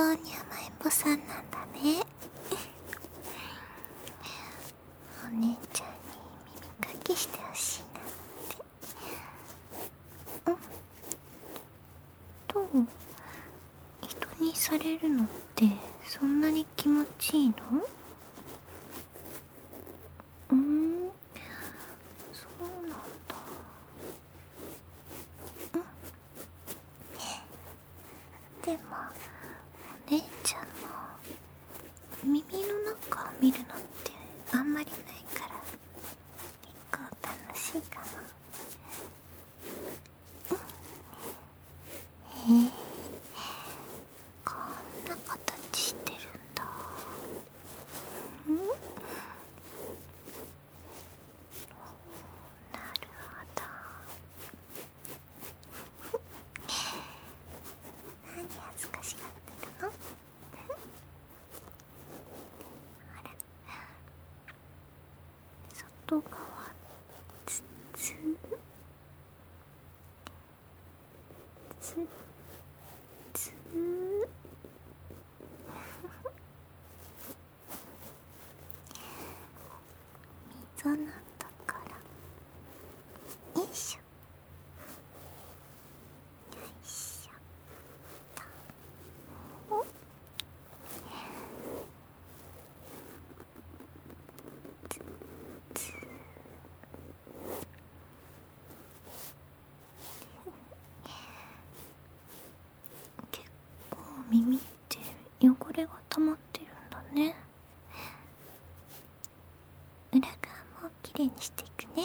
当に甘えん坊さんなんだね。お姉ちゃんに耳かきしてほしいなって。どう？人にされるのってそんなに気持ちいいの？そうなんだ。でもお姉ちゃんも耳の中を見るのってあんまりないから結構楽しいかも。こんな形してるんだ。なるほど。何恥ずかしがってるの？あれ、外側つつつつ溝なんだから。よいしょよいしょと。おっ、結構耳って汚れが溜まってるんだね。裏側もきれいにしていくね。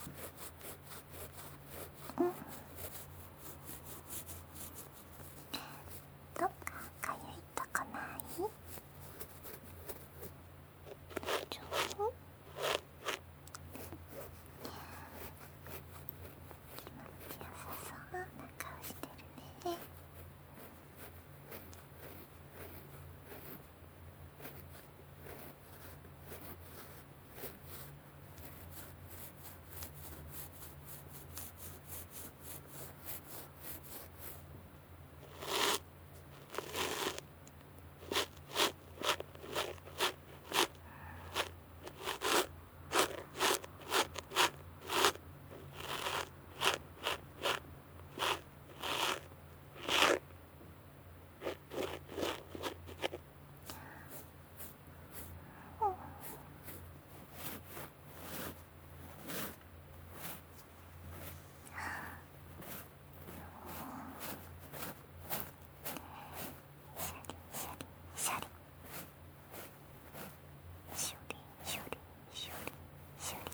うん。どっかかゆいとこない？ちょっと気持ちよさそうな顔してるね。シャリシャリシャリシャリシャリシャリ。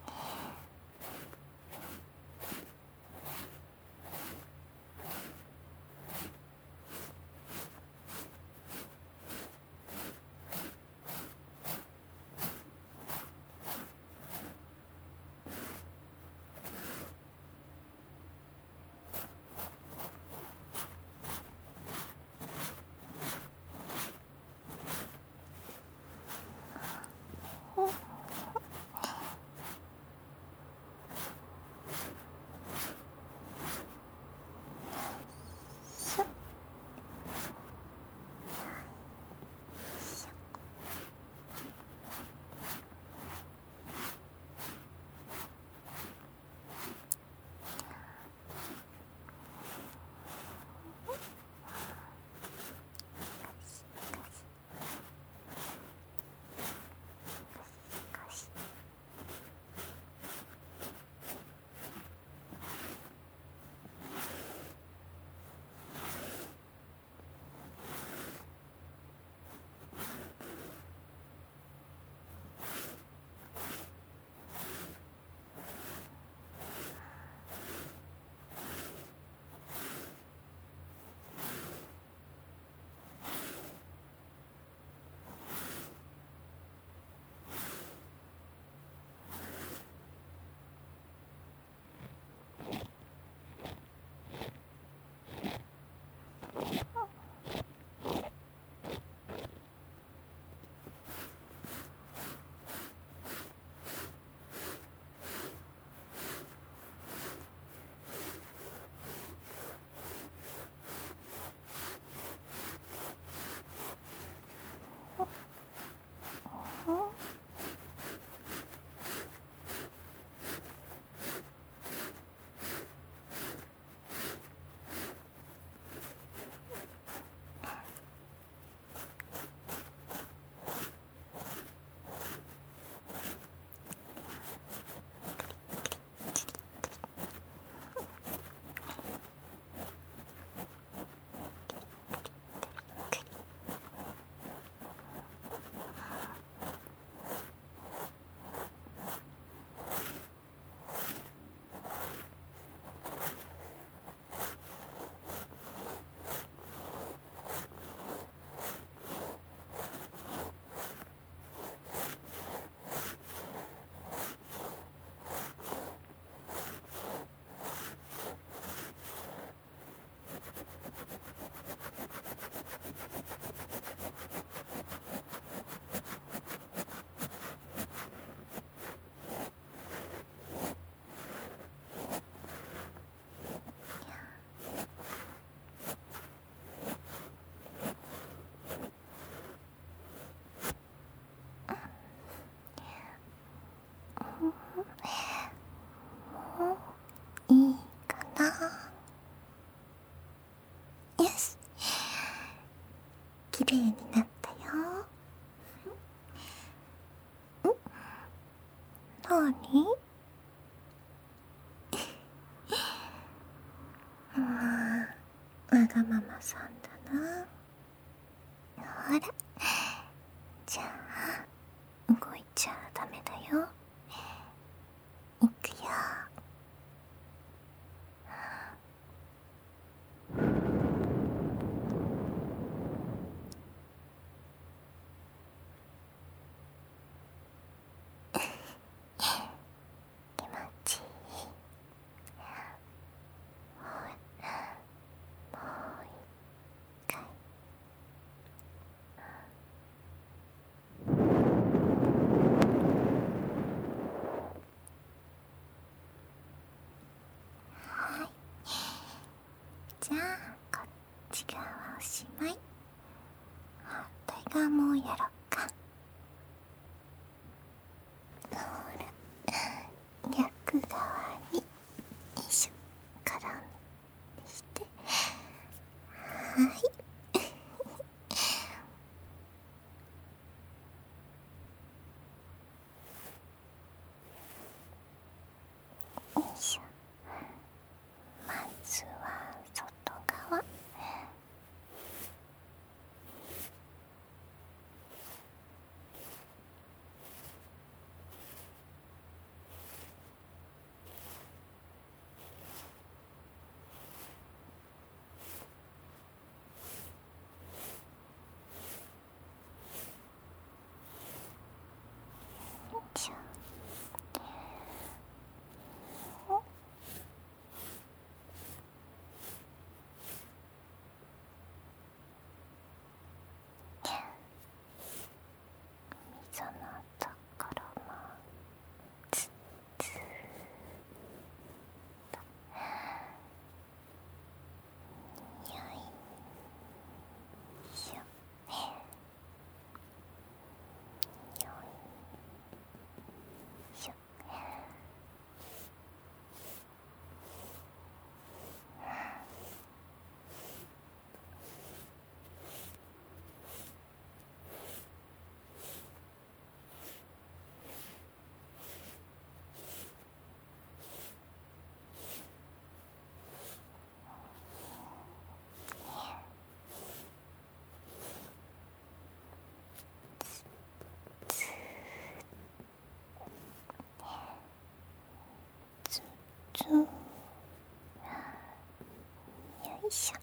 もういいかな。よし、きれいになったよ。なに？まあ、わがままさんだな。ほら、じゃあ動いちゃダメだよ。いくよ。 しまい。反対側もやろっか。ほら、逆側によいしょ、カランして、はい。よいしょ。まずは外側。よいしょ。溝のところもツッツーと、よいしょ、よいしょ。ツー、よいしょ。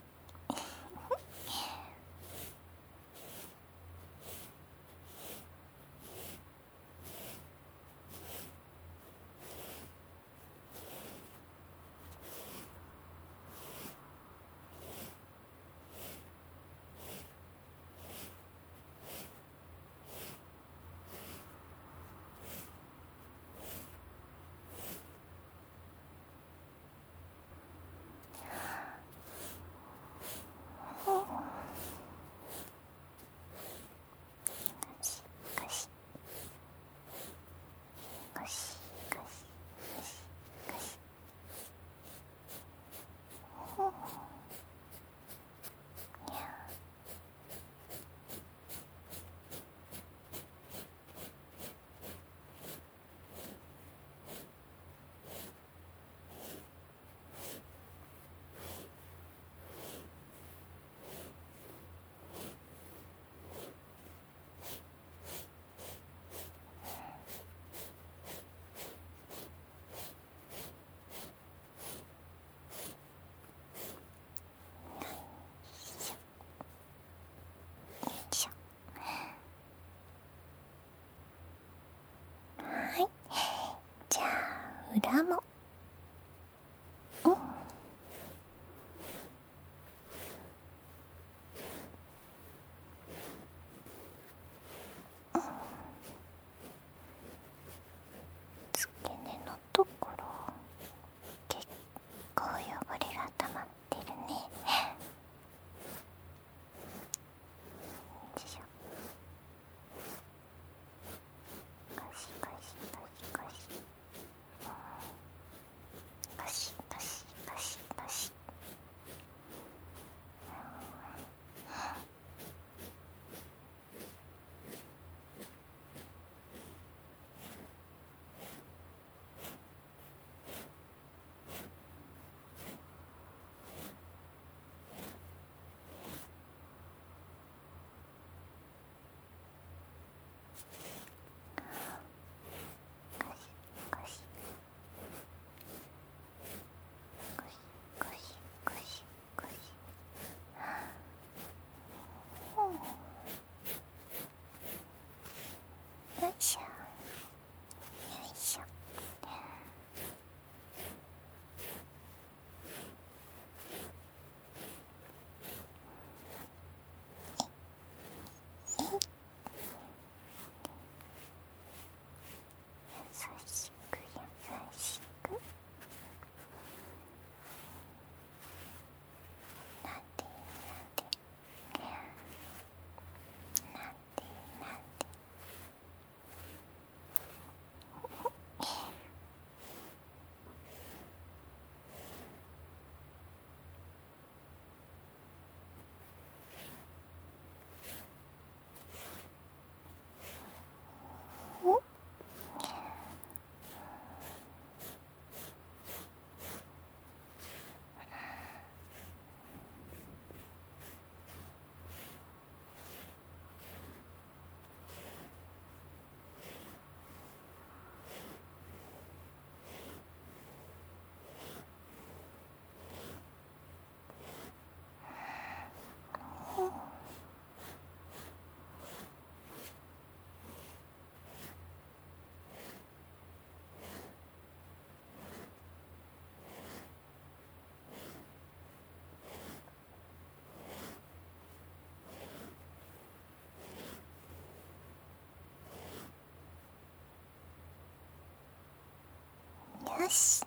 よし、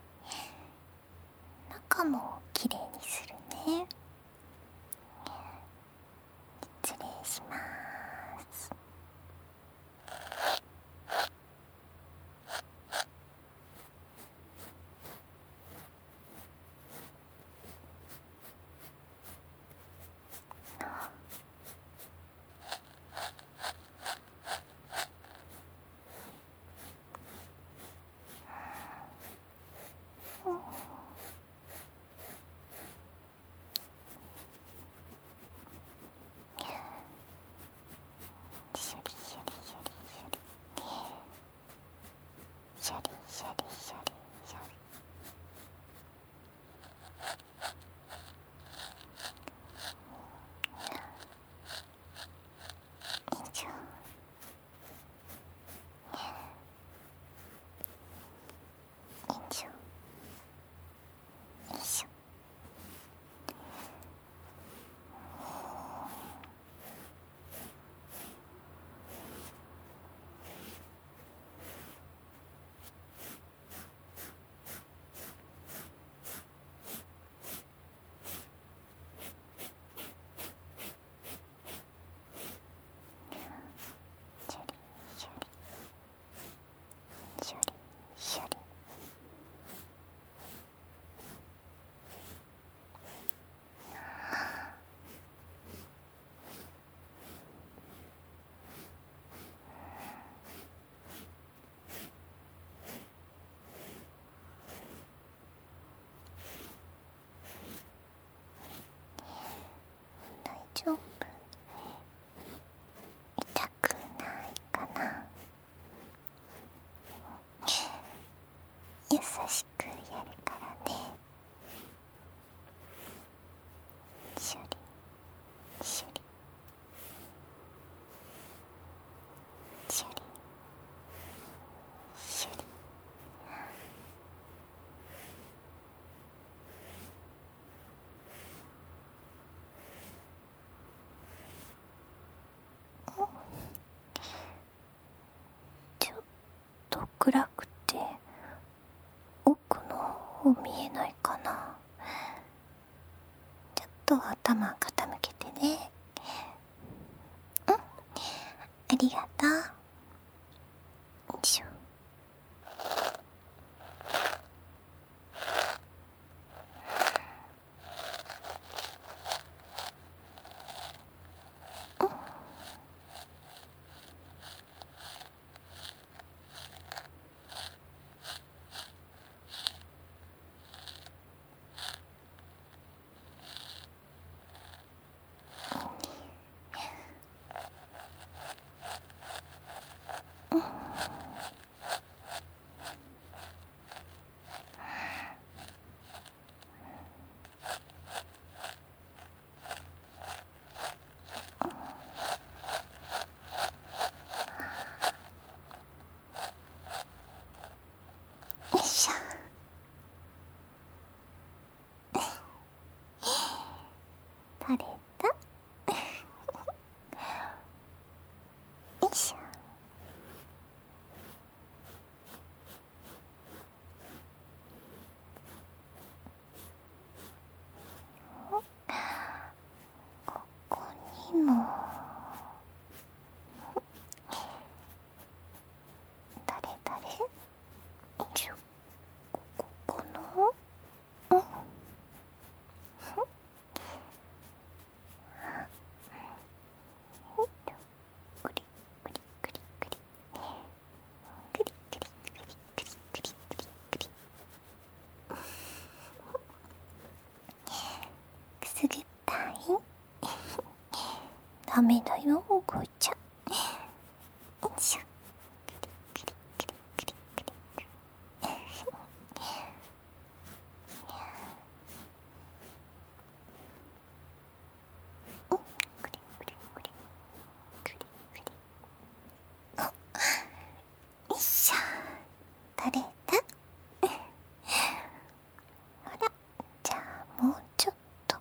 中もきれいにするね。失礼します。シャリシャリシャリシャリシャリシャリシャリシャリシャリ。よいしょ。よいしょ。よいしょ。シャリシャリシャリシャリ。大丈夫？痛くないかな？優しくやるからね。シャリシャリシャリシャリ。ちょっと暗くて奥の方見えないかな。ちょっと頭傾けてね。うん、ありがとう。よいしょ。よいしょ。取れた？よいしょ。ここにも。誰よいしょ。ここの、うん、クリクリクリクリクリクリクリクリクリクリクリ。くすぐったい？ダメだよ、お子ちゃん。よいしょ。クリクリクリクリクリ。クリクリクリクリクリ。あ、よいしょ。取れた？ほら、じゃあもうちょっと。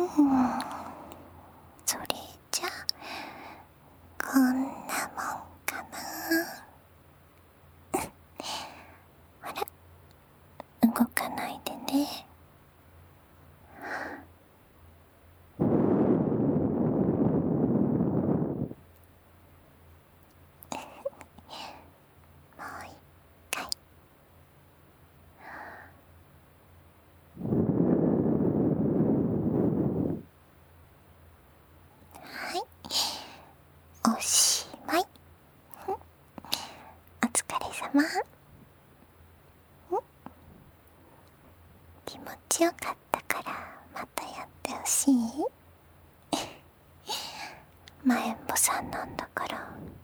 それじゃこんなもんかな。あら、動かないでね。もう一回。はい、おしまい。お疲れ様。気持ちよかったからまたやってほしい？まえんぼさんなんだから。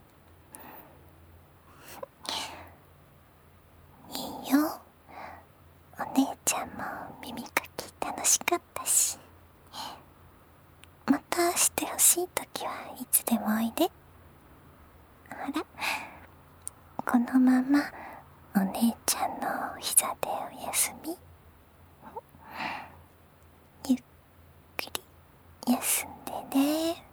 いいよ、お姉ちゃんも耳かき楽しかったし、またしてほしいときはいつでもおいで。あら、このままお姉ちゃんの膝でおやすみ。ゆっくり休んでね。